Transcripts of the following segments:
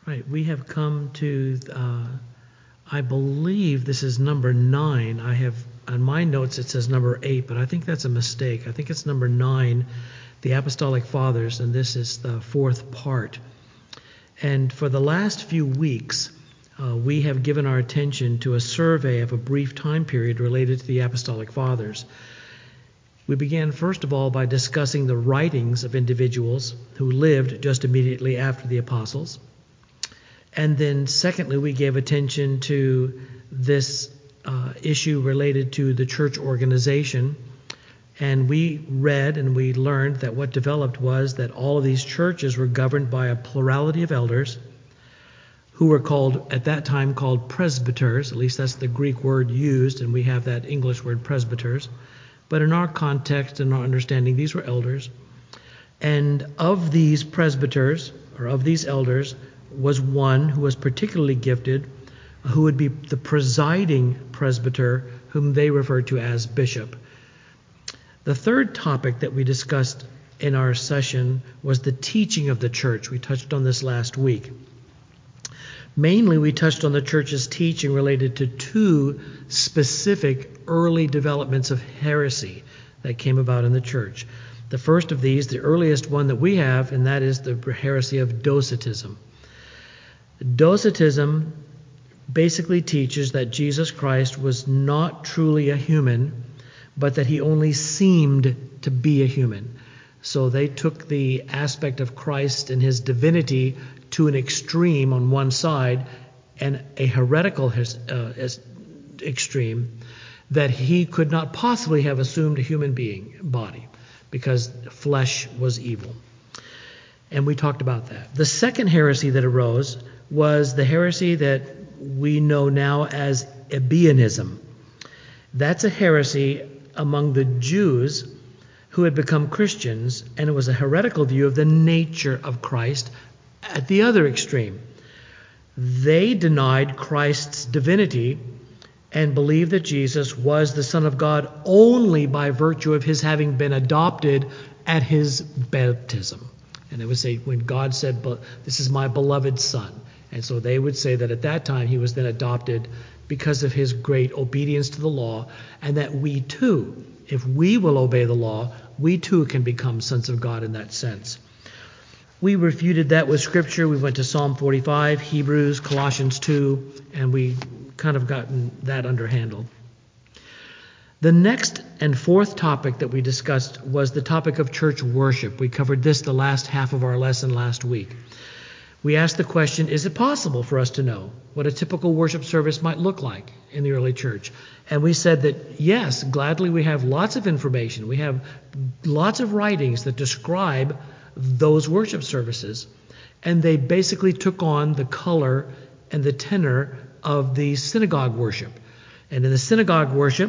Right, we have come to, I believe this is number 9. I have, on my notes it says number 8, but I think that's a mistake. I think it's number 9, the Apostolic Fathers, and this is the 4th part. And for the last few weeks, we have given our attention to a survey of a brief time period related to the Apostolic Fathers. We began, first of all, by discussing the writings of individuals who lived just immediately after the apostles. And then, secondly, we gave attention to this issue related to the church organization. And we read and we learned that what developed was that all of these churches were governed by a plurality of elders who were called, at that time, called presbyters. At least that's the Greek word used, and we have that English word presbyters. But in our context and our understanding, these were elders. And of these presbyters, or of these elders, was one who was particularly gifted, who would be the presiding presbyter, whom they referred to as bishop. The third topic that we discussed in our session was the teaching of the church. We touched on this last week. Mainly, we touched on the church's teaching related to 2 specific early developments of heresy that came about in the church. The first of these, the earliest one that we have, and that is the heresy of Docetism. Docetism basically teaches that Jesus Christ was not truly a human, but that he only seemed to be a human. So they took the aspect of Christ and his divinity to an extreme on one side, and a heretical extreme, that he could not possibly have assumed a human being body because flesh was evil. And we talked about that. The second heresy that arose was the heresy that we know now as Ebionism. That's a heresy among the Jews who had become Christians, and it was a heretical view of the nature of Christ at the other extreme. They denied Christ's divinity and believed that Jesus was the Son of God only by virtue of his having been adopted at his baptism. And they would say, when God said, "This is my beloved Son." And so they would say that at that time he was then adopted because of his great obedience to the law, and that we too, if we will obey the law, we too can become sons of God in that sense. We refuted that with Scripture. We went to Psalm 45, Hebrews, Colossians 2, and we kind of gotten that under handle. The next and fourth topic that we discussed was the topic of church worship. We covered this the last half of our lesson last week. We asked the question, is it possible for us to know what a typical worship service might look like in the early church? And we said that, yes, gladly we have lots of information. We have lots of writings that describe those worship services. And they basically took on the color and the tenor of the synagogue worship. And in the synagogue worship,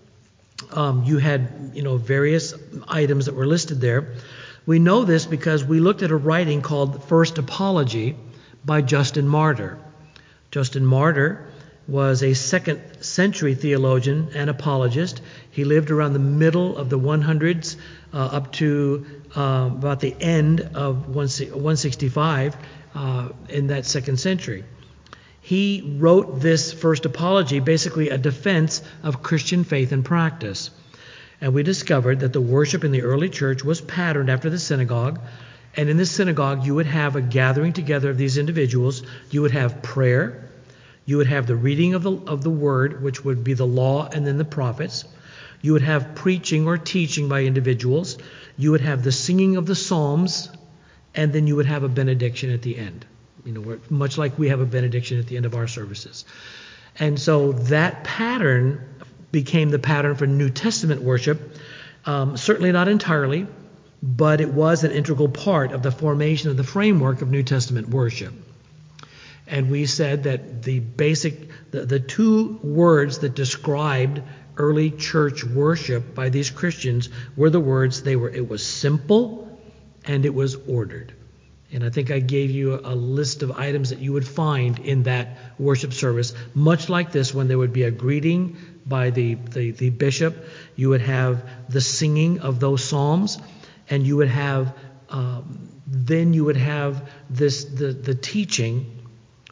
you had, various items that were listed there. We know this because we looked at a writing called First Apology by Justin Martyr. Justin Martyr was a 2nd century theologian and apologist. He lived around the middle of the 100s up to about the end of 165 in that 2nd century. He wrote this First Apology, basically a defense of Christian faith and practice. And we discovered that the worship in the early church was patterned after the synagogue. And in the synagogue, you would have a gathering together of these individuals. You would have prayer. You would have the reading of the word, which would be the law and then the prophets. You would have preaching or teaching by individuals. You would have the singing of the psalms. And then you would have a benediction at the end. Much like we have a benediction at the end of our services. And so that pattern became the pattern for New Testament worship. Certainly not entirely, but it was an integral part of the formation of the framework of New Testament worship. And we said that the 2 words that described early church worship by these Christians were the words, it was simple and it was ordered. And I think I gave you a list of items that you would find in that worship service. Much like this one, there would be a greeting by the bishop. You would have the singing of those psalms, and you would have then you would have the teaching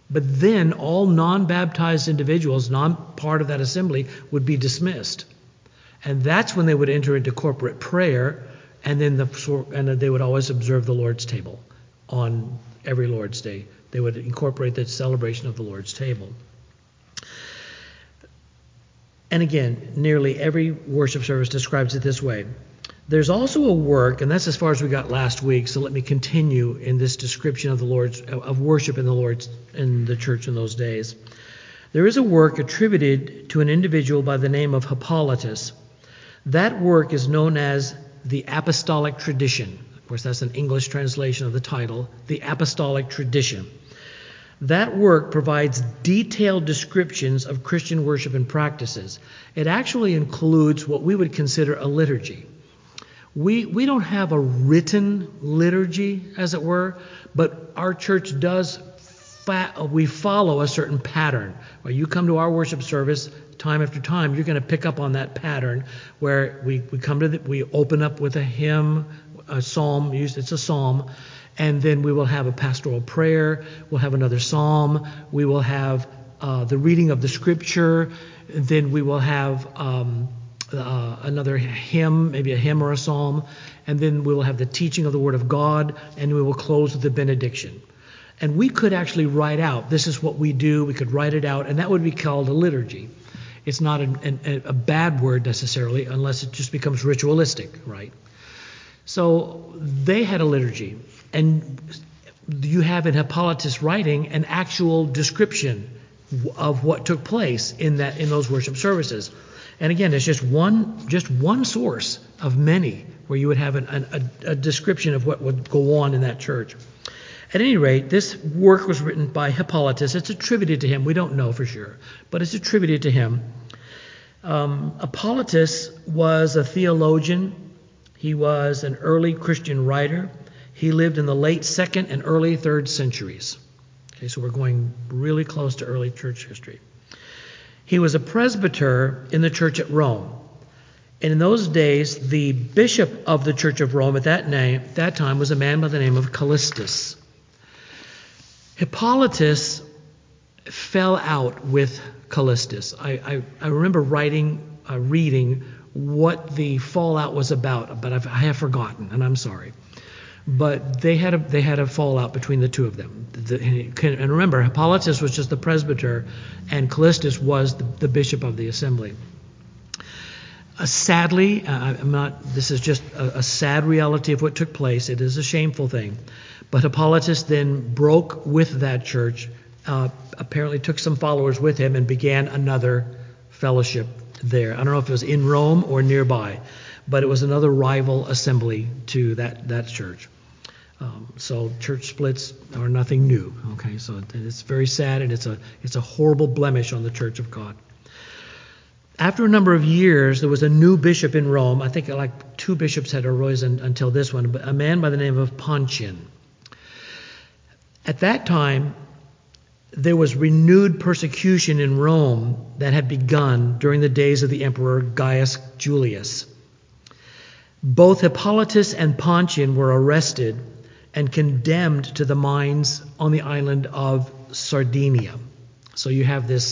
But then all non-baptized individuals, non-part of that assembly, would be dismissed. And that's when they would enter into corporate prayer, and then they would always observe the Lord's table on every Lord's Day. They would incorporate the celebration of the Lord's table. And again, nearly every worship service describes it this way. There's also a work, and that's as far as we got last week, so let me continue in this description of worship in the church in those days. There is a work attributed to an individual by the name of Hippolytus. That work is known as the Apostolic Tradition. Of course, that's an English translation of the title, the Apostolic Tradition. That work provides detailed descriptions of Christian worship and practices. It actually includes what we would consider a liturgy. We don't have a written liturgy, as it were, but our church does. We follow a certain pattern. When you come to our worship service time after time, you're going to pick up on that pattern where we open up with a hymn, a psalm. It's a psalm, and then we will have a pastoral prayer. We'll have another psalm. We will have the reading of the scripture. Then we will have another hymn, maybe a hymn or a psalm, and then we will have the teaching of the Word of God, and we will close with the benediction. And we could actually write out, this is what we do, we could write it out, and that would be called a liturgy. It's not a bad word necessarily, unless it just becomes ritualistic, right? So they had a liturgy, and you have in Hippolytus' writing an actual description of what took place in those worship services. And again, it's just one source of many where you would have a description of what would go on in that church. At any rate, this work was written by Hippolytus. It's attributed to him. We don't know for sure, but it's attributed to him. Hippolytus was a theologian. He was an early Christian writer. He lived in the late 2nd and early 3rd centuries. Okay, so we're going really close to early church history. He was a presbyter in the church at Rome. And in those days, the bishop of the church of Rome at that time was a man by the name of Callistus. Hippolytus fell out with Callistus. I remember reading what the fallout was about, but I have forgotten, and I'm sorry. But they had a fallout between the two of them. And remember, Hippolytus was just the presbyter, and Callistus was the bishop of the assembly. Sadly, this is just a sad reality of what took place. It is a shameful thing. But Hippolytus then broke with that church, apparently took some followers with him, and began another fellowship there. I don't know if it was in Rome or nearby, but it was another rival assembly to that church. So church splits are nothing new. Okay, so it's very sad, and it's a horrible blemish on the Church of God. After a number of years, there was a new bishop in Rome. I think like 2 bishops had arisen until this one, but a man by the name of Pontian. At that time, there was renewed persecution in Rome that had begun during the days of the Emperor Gaius Julius. Both Hippolytus and Pontian were arrested and condemned to the mines on the island of Sardinia. So you have this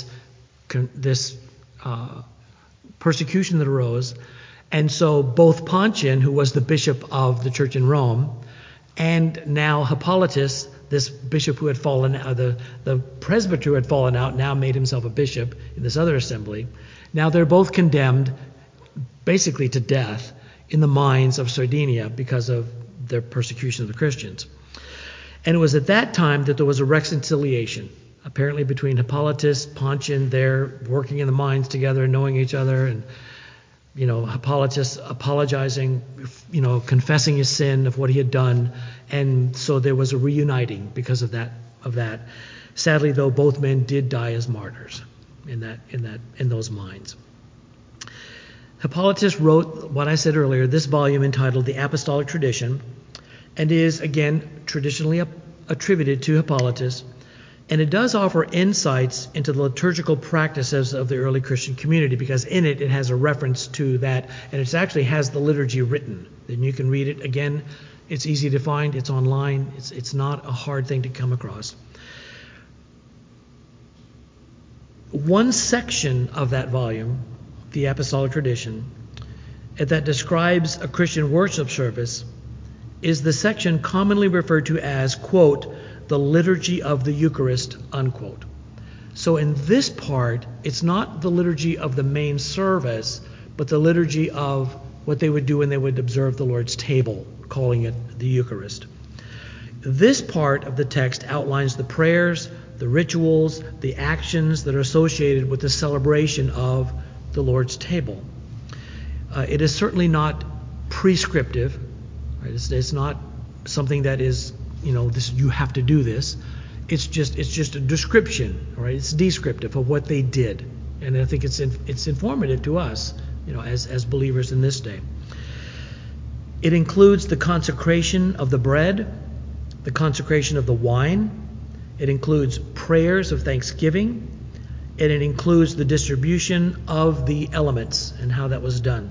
persecution that arose. And so both Pontian, who was the bishop of the church in Rome, and now Hippolytus, this bishop who had fallen out, the presbyter who had fallen out, now made himself a bishop in this other assembly. Now they're both condemned basically to death in the mines of Sardinia because of their persecution of the Christians. And it was at that time that there was a reconciliation, apparently between Hippolytus, Pontian, they're working in the mines together, knowing each other, and Hippolytus apologizing, confessing his sin of what he had done, and so there was a reuniting because of that. Sadly, though, both men did die as martyrs in those mines. Hippolytus wrote what I said earlier, this volume entitled The Apostolic Tradition, and is, again, traditionally attributed to Hippolytus, and it does offer insights into the liturgical practices of the early Christian community, because in it has a reference to that, and it actually has the liturgy written. Then you can read it. Again, it's easy to find. It's online. It's not a hard thing to come across. one section of that volume, the Apostolic Tradition, that describes a Christian worship service is the section commonly referred to as, quote, the liturgy of the Eucharist, unquote. So in this part, it's not the liturgy of the main service, but the liturgy of what they would do when they would observe the Lord's table, calling it the Eucharist. This part of the text outlines the prayers, the rituals, the actions that are associated with the celebration of the Lord's table. It is certainly not prescriptive. Right? It's not something that is, this you have to do this. It's just a description, right? It's descriptive of what they did, and I think it's informative to us, as believers in this day. It includes the consecration of the bread, the consecration of the wine. It includes prayers of thanksgiving, and it includes the distribution of the elements and how that was done.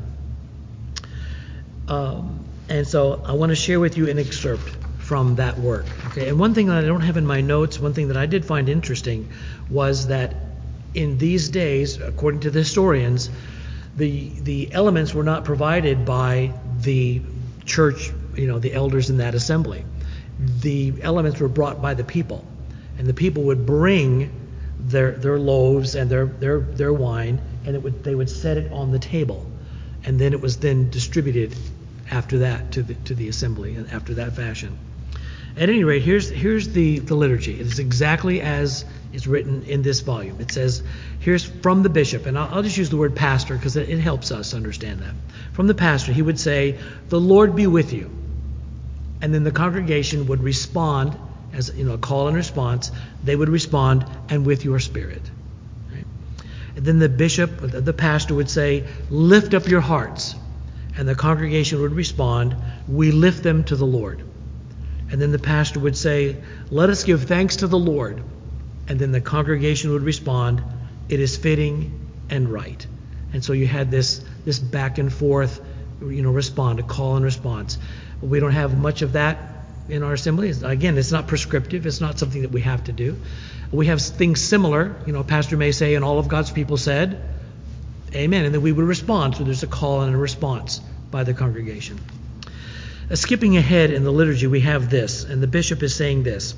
And so I want to share with you an excerpt from that work. Okay, and one thing that I don't have in my notes, one thing that I did find interesting was that in these days, according to the historians, the elements were not provided by the church, the elders in that assembly. The elements were brought by the people, and the people would bring their loaves and their wine, and they would set it on the table, and then it was then distributed after that to the assembly, and after that fashion. At any rate, here's the liturgy. It is exactly as is written in this volume. It says, here's from the bishop, and I'll just use the word pastor because it helps us understand that. From the pastor, he would say, "The Lord be with you." And then the congregation would respond, as a call and response. They would respond, "And with your spirit." Right? And then the bishop, the pastor would say, "Lift up your hearts." And the congregation would respond, "We lift them to the Lord." And then the pastor would say, "Let us give thanks to the Lord." And then the congregation would respond, "It is fitting and right." And so you had this back and forth, respond, a call and response. We don't have much of that in our assembly. Again, it's not prescriptive. It's not something that we have to do. We have things similar. A pastor may say, "And all of God's people said, Amen." And then we would respond. So there's a call and a response by the congregation. Skipping ahead in the liturgy, we have this, and the bishop is saying this.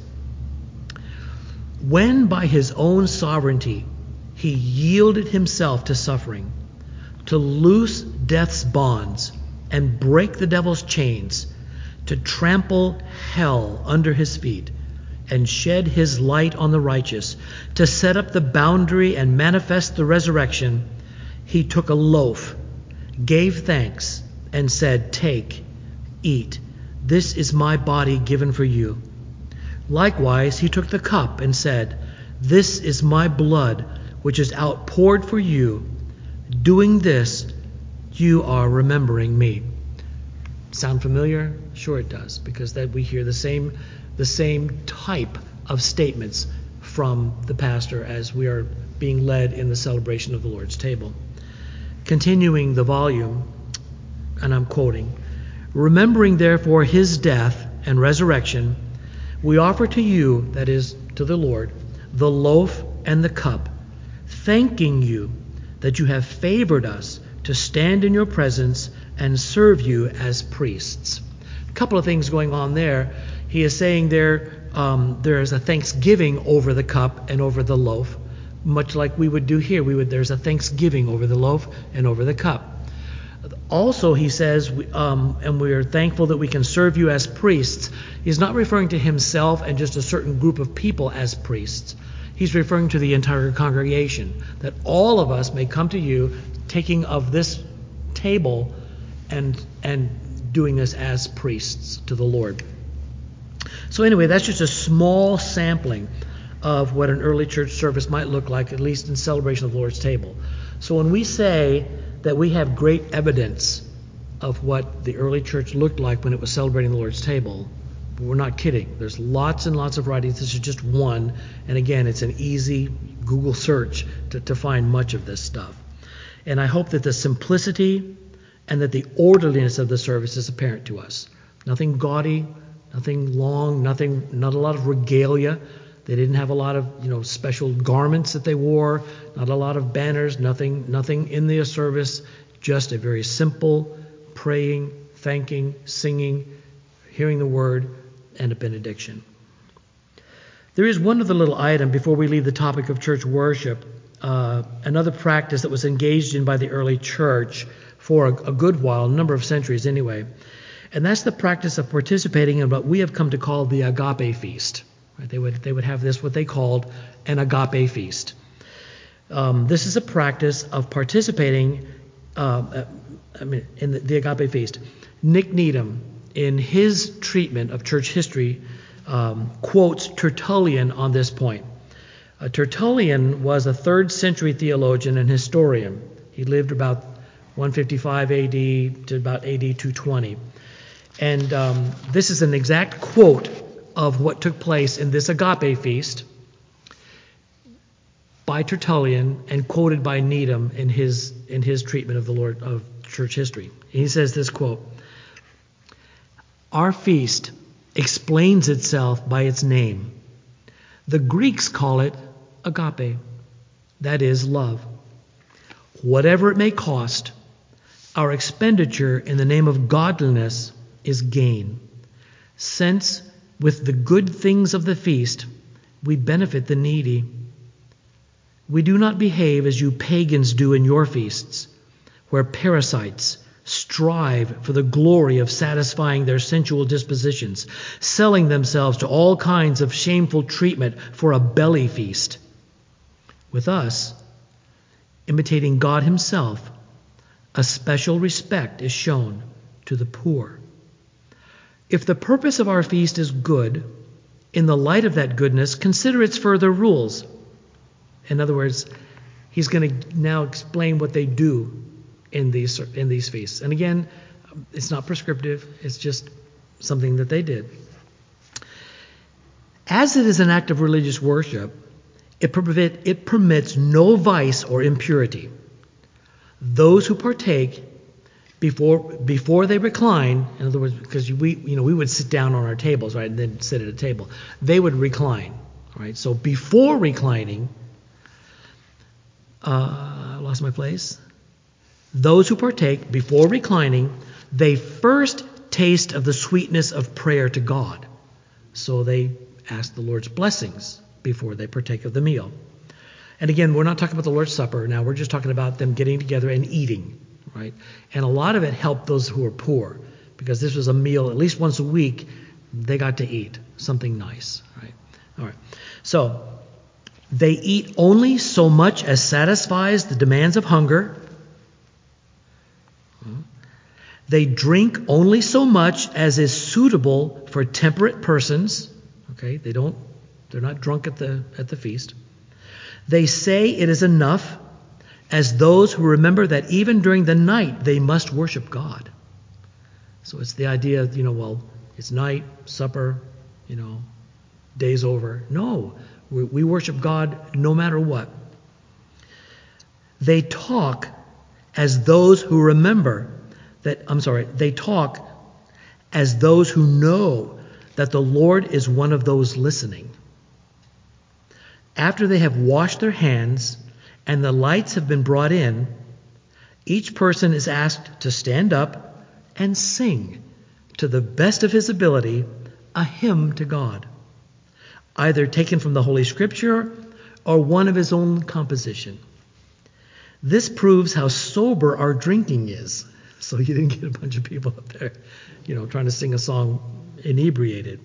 When by his own sovereignty he yielded himself to suffering, to loose death's bonds and break the devil's chains, to trample hell under his feet and shed his light on the righteous, to set up the boundary and manifest the resurrection, he took a loaf, gave thanks, and said, "Take, eat. This is my body given for you." Likewise, he took the cup and said, "This is my blood, which is outpoured for you. Doing this, you are remembering me." Sound familiar? Sure it does, because that we hear the same type of statements from the pastor as we are being led in the celebration of the Lord's table. Continuing the volume, and I'm quoting, "Remembering therefore his death and resurrection, we offer to you," that is, to the Lord, "the loaf and the cup, thanking you that you have favored us to stand in your presence and serve you as priests." A couple of things going on there. He is saying there is a thanksgiving over the cup and over the loaf, much like we would do here. There's a thanksgiving over the loaf and over the cup. Also, he says, and we are thankful that we can serve you as priests. He's not referring to himself and just a certain group of people as priests. He's referring to the entire congregation, that all of us may come to you taking of this table and doing this as priests to the Lord. So anyway, that's just a small sampling of what an early church service might look like, at least in celebration of the Lord's table. So when we say that we have great evidence of what the early church looked like when it was celebrating the Lord's table, we're not kidding. There's lots and lots of writings. This is just one. And again, it's an easy Google search to find much of this stuff. And I hope that the simplicity and that the orderliness of the service is apparent to us. Nothing gaudy, nothing long, not a lot of regalia. They didn't have a lot of, special garments that they wore, not a lot of banners, nothing in the service, just a very simple praying, thanking, singing, hearing the word, and a benediction. There is one other little item before we leave the topic of church worship, another practice that was engaged in by the early church for a good while, a number of centuries anyway, and that's the practice of participating in what we have come to call the agape feast. Right? They would have this, what they called an agape feast. This is a practice of participating in the agape feast. Nick Needham, in his treatment of church history, quotes Tertullian on this point. Tertullian was a 3rd century theologian and historian. He lived about 155 AD to about AD 220. And this is an exact quote of what took place in this agape feast by Tertullian and quoted by Needham in his treatment of the Lord of church history. He says this quote, "Our feast explains itself by its name. The Greeks call it agape, that is, love. Whatever it may cost, our expenditure in the name of godliness is gain, since with the good things of the feast we benefit the needy. We do not behave as you pagans do in your feasts, where parasites strive for the glory of satisfying their sensual dispositions, selling themselves to all kinds of shameful treatment for a belly feast. With us, imitating God Himself, a special respect is shown to the poor. If the purpose of our feast is good, in the light of that goodness, consider its further rules." In other words, he's going to now explain what they do in these feasts. And again, it's not prescriptive. It's just something that they did. As it is an act of religious worship, it permits no vice or impurity. Those who partake before they recline, in other words, because we would sit down on our tables, right, and then sit at a table. They would recline, right? So before reclining, I lost my place. Those who partake before reclining, they first taste of the sweetness of prayer to God. So they ask the Lord's blessings before they partake of the meal. And again, we're not talking about the Lord's Supper now. We're just talking about them getting together and eating, right? And a lot of it helped those who were poor, because this was a meal at least once a week. They got to eat something nice, right? All right. So they eat only so much as satisfies the demands of hunger. They drink only so much as is suitable for temperate persons. Okay, they're not drunk at the feast. They say it is enough, as those who remember that even during the night they must worship God. So it's the idea, well, it's night, supper, day's over. No, we worship God no matter what. They talk as those who remember they talk as those who know that the Lord is one of those listening. After they have washed their hands and the lights have been brought in, each person is asked to stand up and sing, to the best of his ability, a hymn to God, either taken from the Holy Scripture or one of his own composition. This proves how sober our drinking is. So you didn't get a bunch of people up there, trying to sing a song inebriated.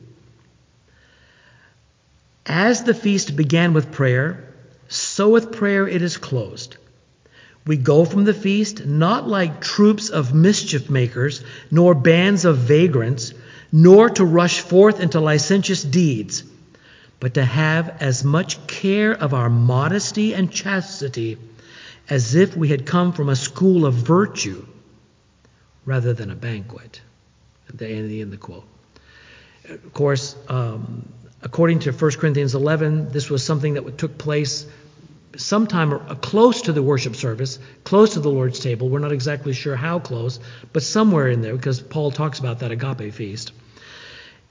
As the feast began with prayer, so with prayer it is closed. We go from the feast not like troops of mischief makers, nor bands of vagrants, nor to rush forth into licentious deeds, but to have as much care of our modesty and chastity as if we had come from a school of virtue rather than a banquet. At the end of the quote. Of course, according to 1 Corinthians 11, this was something that took place sometime close to the worship service, close to the Lord's table. We're not exactly sure how close, but somewhere in there, because Paul talks about that agape feast.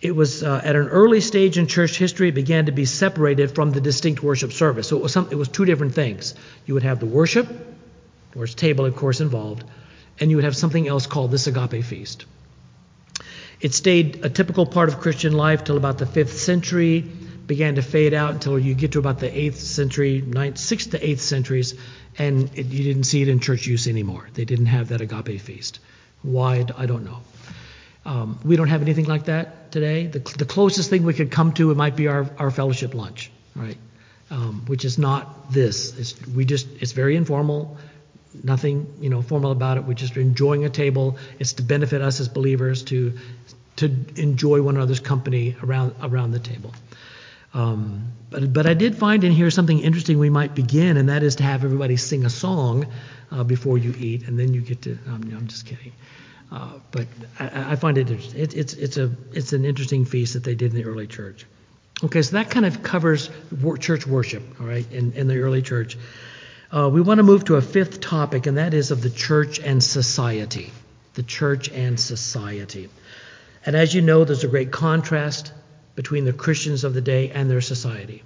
It was at an early stage in church history, it began to be separated from the distinct worship service. So it was two different things. You would have the worship, Lord's table, of course, involved, and you would have something else called this agape feast. It stayed a typical part of Christian life till about the 5th century, began to fade out until you get to about the 8th century, 6th to 8th centuries, and you didn't see it in church use anymore. They didn't have that agape feast. Why? I don't know. We don't have anything like that today. The closest thing we could come to, it might be our fellowship lunch, right? Which is not this. It's very informal. Nothing, formal about it. We're just enjoying a table. It's to benefit us as believers to enjoy one another's company around the table. But I did find in here something interesting we might begin, and that is to have everybody sing a song before you eat, and then you get to. I'm just kidding. But I find it interesting. It's an interesting feast that they did in the early church. Okay, so that kind of covers church worship, all right, in the early church. We want to move to a 5th topic, and that is of the church and society. The church and society. And as you know, there's a great contrast between the Christians of the day and their society.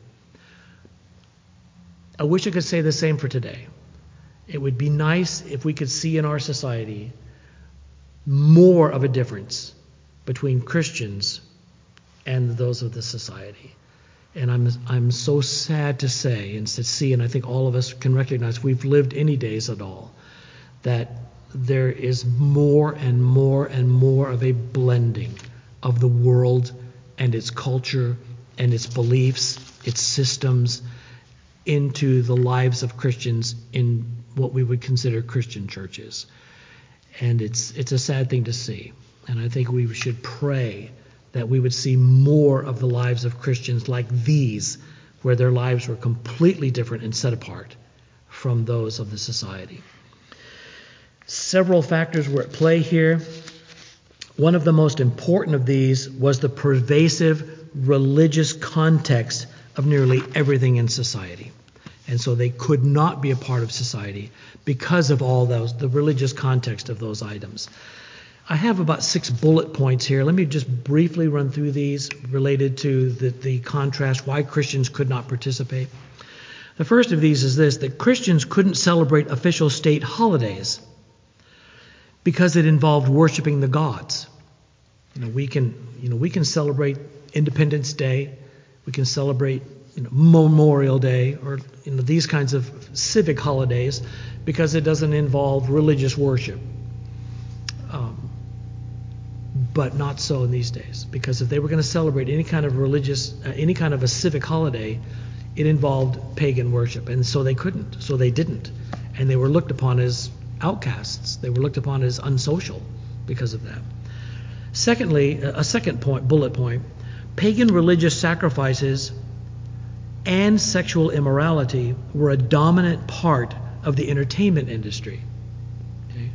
I wish I could say the same for today. It would be nice if we could see in our society more of a difference between Christians and those of the society. And I'm so sad to say and to see, and I think all of us can recognize, we've lived any days at all, that there is more and more and more of a blending of the world and its culture and its beliefs, its systems, into the lives of Christians in what we would consider Christian churches. And it's a sad thing to see. And I think we should pray that we would see more of the lives of Christians like these, where their lives were completely different and set apart from those of the society. Several factors were at play here. One of the most important of these was the pervasive religious context of nearly everything in society. And so they could not be a part of society because of all the religious context of those items. I have about 6 bullet points here. Let me just briefly run through these related to the contrast, why Christians could not participate. The first of these is this, that Christians couldn't celebrate official state holidays because it involved worshiping the gods. We can celebrate Independence Day, we can celebrate Memorial Day, or these kinds of civic holidays because it doesn't involve religious worship. But not so in these days, because if they were going to celebrate any kind of a civic holiday, it involved pagan worship, and so they couldn't, so they didn't, and they were looked upon as outcasts. They were looked upon as unsocial because of that. Secondly, a second bullet point, pagan religious sacrifices and sexual immorality were a dominant part of the entertainment industry. Okay?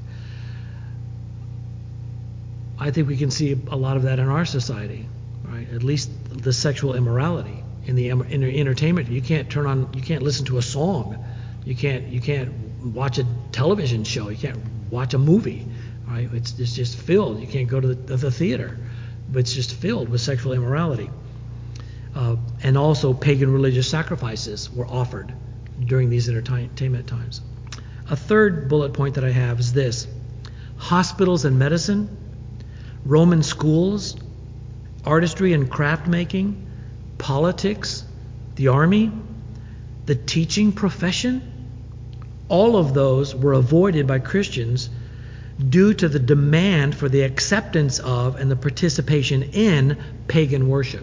I think we can see a lot of that in our society, right? At least the sexual immorality in the entertainment. You can't listen to a song. You can't watch a television show. You can't watch a movie, right? It's just filled. You can't go to the theater, but it's just filled with sexual immorality. And also pagan religious sacrifices were offered during these entertainment times. A third bullet point that I have is this: hospitals and medicine, Roman schools, artistry and craft making, politics, the army, the teaching profession, all of those were avoided by Christians due to the demand for the acceptance of and the participation in pagan worship.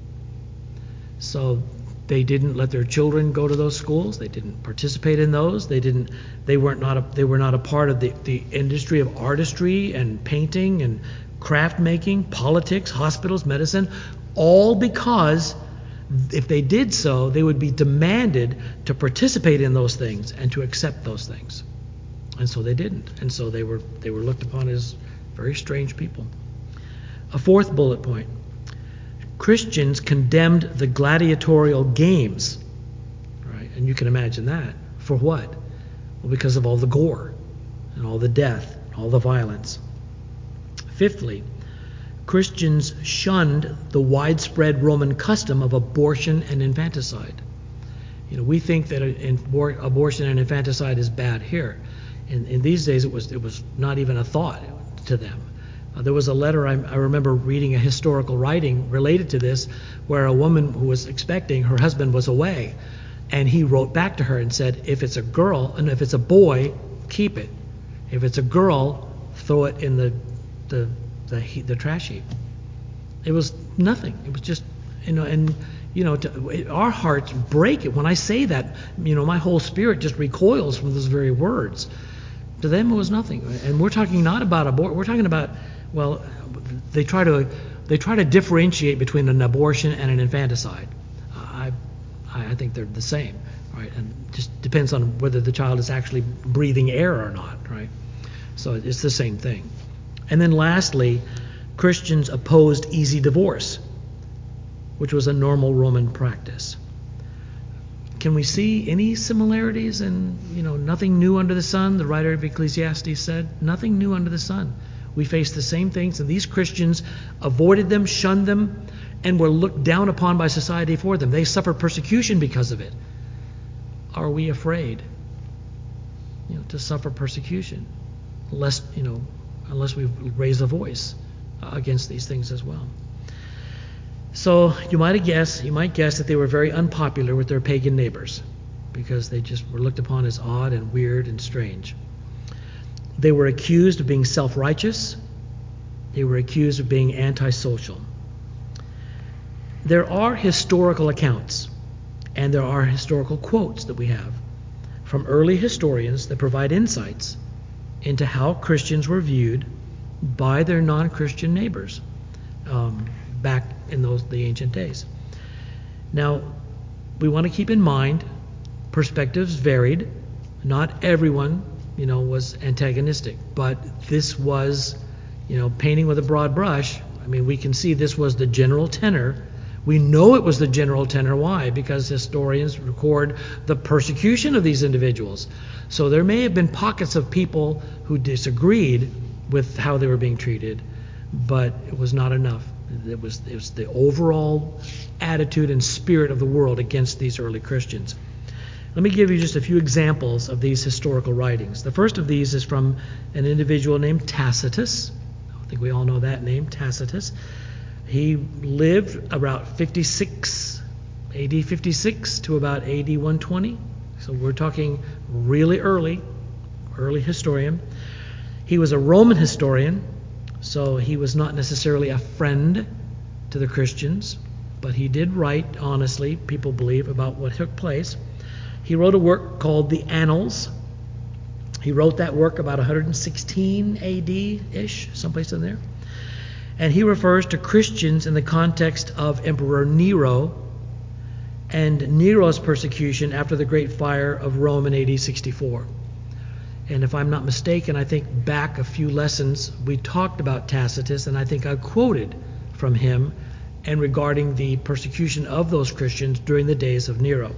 So they didn't let their children go to those schools. They didn't participate in those. They were not a part of the industry of artistry and painting and craft making, politics, hospitals, medicine, all because if they did so, they would be demanded to participate in those things and to accept those things. And so they didn't. And so they were looked upon as very strange people. A fourth bullet point: Christians condemned the gladiatorial games, right? And you can imagine that. For what? Well, because of all the gore and all the death, all the violence. Fifthly, Christians shunned the widespread Roman custom of abortion and infanticide. We think that abortion and infanticide is bad here. In these days, it was not even a thought to them. There was a letter, I remember reading a historical writing related to this, where a woman who was expecting, her husband was away, and he wrote back to her and said, if it's a girl, and if it's a boy, keep it. If it's a girl, throw it in the trash heap. It was nothing. It was just, our hearts break it. When I say that, my whole spirit just recoils from those very words. To them, it was nothing. And we're talking not about abortion. We're talking about, they try to differentiate between an abortion and an infanticide. I think they're the same, right? And it just depends on whether the child is actually breathing air or not, right? So it's the same thing. And then lastly, Christians opposed easy divorce, which was a normal Roman practice. Can we see any similarities? And, nothing new under the sun, the writer of Ecclesiastes said. Nothing new under the sun. We face the same things, and these Christians avoided them, shunned them, and were looked down upon by society for them. They suffered persecution because of it. Are we afraid, to suffer persecution, unless we raise a voice against these things as well? So you might guess that they were very unpopular with their pagan neighbors, because they just were looked upon as odd and weird and strange. They were accused of being self-righteous. They were accused of being antisocial. There are historical accounts, and there are historical quotes that we have from early historians that provide insights into how Christians were viewed by their non-Christian neighbors back in the ancient days. Now, we want to keep in mind perspectives varied. Not everyone, was antagonistic, but this was, painting with a broad brush. We can see this was the general tenor. We know it was the general tenor. Why? Because historians record the persecution of these individuals. So there may have been pockets of people who disagreed with how they were being treated, but it was not enough. It was the overall attitude and spirit of the world against these early Christians. Let me give you just a few examples of these historical writings. The first of these is from an individual named Tacitus. I think we all know that name, Tacitus. He lived about AD 56 to about AD 120. So we're talking really early historian. He was a Roman historian, so he was not necessarily a friend to the Christians, but he did write honestly, people believe, about what took place. He wrote a work called the Annals. He wrote that work about 116 AD-ish, someplace in there. And he refers to Christians in the context of Emperor Nero and Nero's persecution after the Great Fire of Rome in AD 64. And if I'm not mistaken, I think back a few lessons, we talked about Tacitus, and I think I quoted from him and regarding the persecution of those Christians during the days of Nero.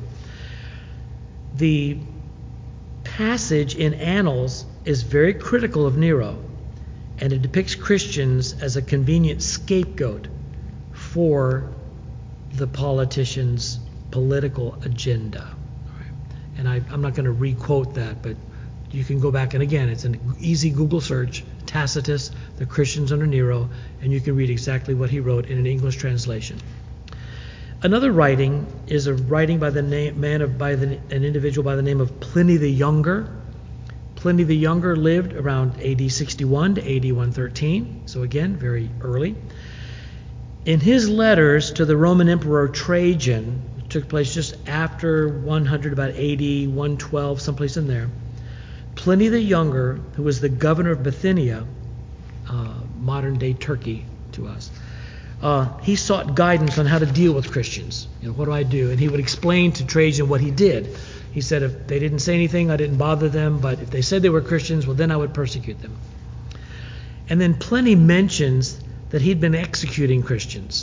The passage in Annals is very critical of Nero, and it depicts Christians as a convenient scapegoat for the politicians' political agenda. And I'm not going to re-quote that, but you can go back, and again, it's an easy Google search, Tacitus, the Christians under Nero, and you can read exactly what he wrote in an English translation. Another writing is a writing by an individual by the name of Pliny the Younger. Pliny the Younger lived around AD 61 to AD 113, so again, very early. In his letters to the Roman Emperor Trajan, which took place just after 100, about AD 112, someplace in there, Pliny the Younger, who was the governor of Bithynia, modern-day Turkey to us, he sought guidance on how to deal with Christians. What do I do? And he would explain to Trajan what he did. He said, if they didn't say anything, I didn't bother them, but if they said they were Christians, well, then I would persecute them. And then Pliny mentions that he'd been executing Christians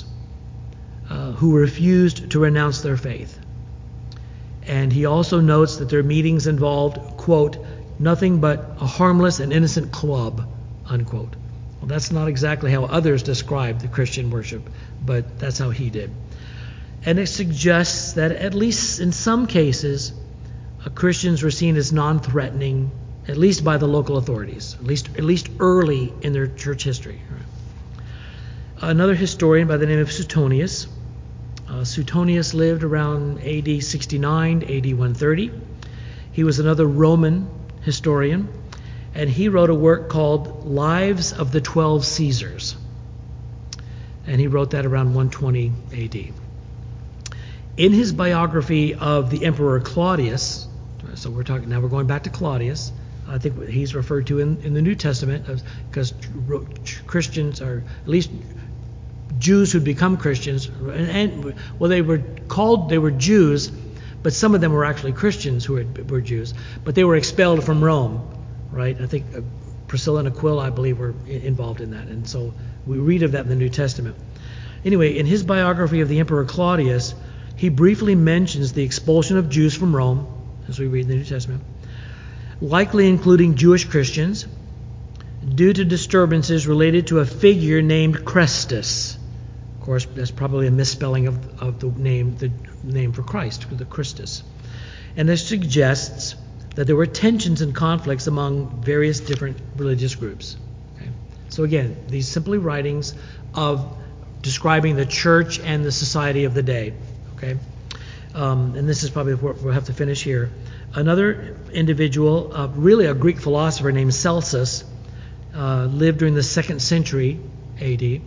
who refused to renounce their faith. And he also notes that their meetings involved, quote, nothing but a harmless and innocent club, unquote. Well, that's not exactly how others describe the Christian worship, but that's how he did. And it suggests that at least in some cases, Christians were seen as non-threatening, at least by the local authorities, at least early in their church history. Another historian by the name of Suetonius. Suetonius lived around AD 69, AD 130. He was another Roman historian, and he wrote a work called Lives of the 12 Caesars. And he wrote that around 120 AD. In his biography of the Emperor Claudius, so we're going back to Claudius. I think he's referred to in the New Testament because Christians, or at least Jews who'd become Christians, they were Jews, but some of them were actually Christians who were Jews, but they were expelled from Rome, right? I think Priscilla and Aquila, I believe, were involved in that, and so we read of that in the New Testament. Anyway, in his biography of the Emperor Claudius, he briefly mentions the expulsion of Jews from Rome, as we read in the New Testament, likely including Jewish Christians, due to disturbances related to a figure named Chrestus. Of course, that's probably a misspelling of the name for Christ, the Christus. And this suggests that there were tensions and conflicts among various different religious groups. Okay? So again, these simply writings of describing the church and the society of the day. Okay, and this is probably what we'll have to finish here. Another individual, really a Greek philosopher named Celsus, lived during the 2nd century AD.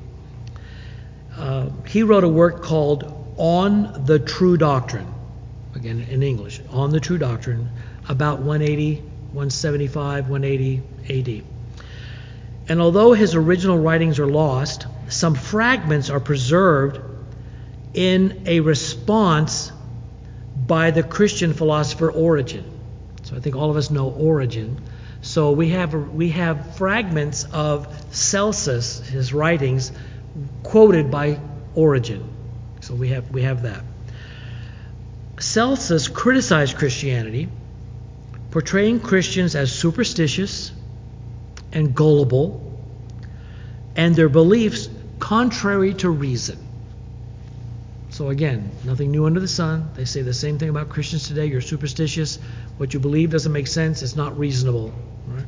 He wrote a work called On the True Doctrine, again in English, On the True Doctrine, about 180, 175, 180 AD. And although his original writings are lost, some fragments are preserved in a response by the Christian philosopher Origen. So I think all of us know Origen. So we have fragments of Celsus, his writings, quoted by Origen. So we have that. Celsus criticized Christianity, portraying Christians as superstitious and gullible, and their beliefs contrary to reason. So again, nothing new under the sun. They say the same thing about Christians today. You're superstitious. What you believe doesn't make sense. It's not reasonable. Right?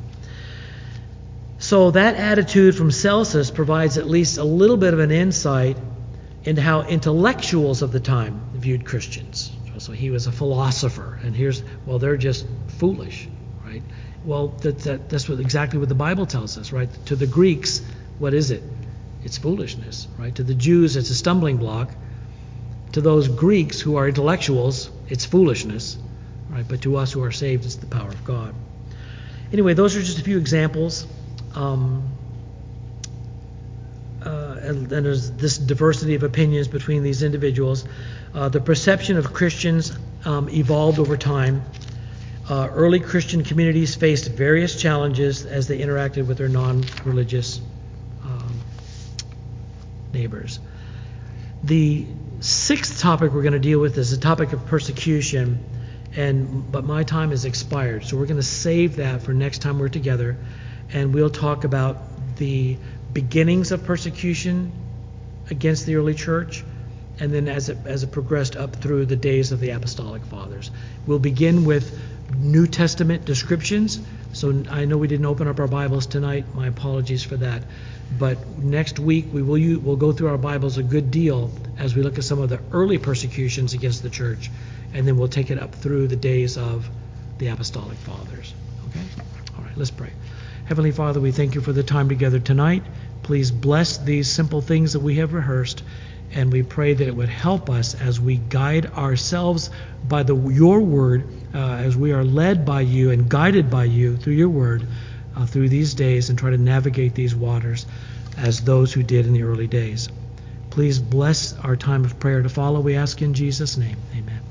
So that attitude from Celsus provides at least a little bit of an insight into how intellectuals of the time viewed Christians. So he was a philosopher, and they're just foolish, right? Well, that's exactly what the Bible tells us, right? To the Greeks, what is it? It's foolishness, right? To the Jews, it's a stumbling block. To those Greeks who are intellectuals, it's foolishness, right? But to us who are saved, it's the power of God. Anyway, those are just a few examples. And there's this diversity of opinions between these individuals. The perception of Christians evolved over time. Early Christian communities faced various challenges as they interacted with their non-religious neighbors. The 6th topic we're going to deal with is the topic of persecution, but my time has expired, so we're going to save that for next time we're together, and we'll talk about the beginnings of persecution against the early church, and then as it progressed up through the days of the apostolic fathers. We'll begin with New Testament descriptions. So I know we didn't open up our Bibles tonight. My apologies for that. But next week we'll go through our Bibles a good deal as we look at some of the early persecutions against the church, and then we'll take it up through the days of the apostolic fathers. Okay? All right, let's pray. Heavenly Father, we thank you for the time together tonight. Please bless these simple things that we have rehearsed, and we pray that it would help us as we guide ourselves by your word, as we are led by you and guided by you through your word through these days, and try to navigate these waters as those who did in the early days. Please bless our time of prayer to follow, we ask in Jesus' name. Amen.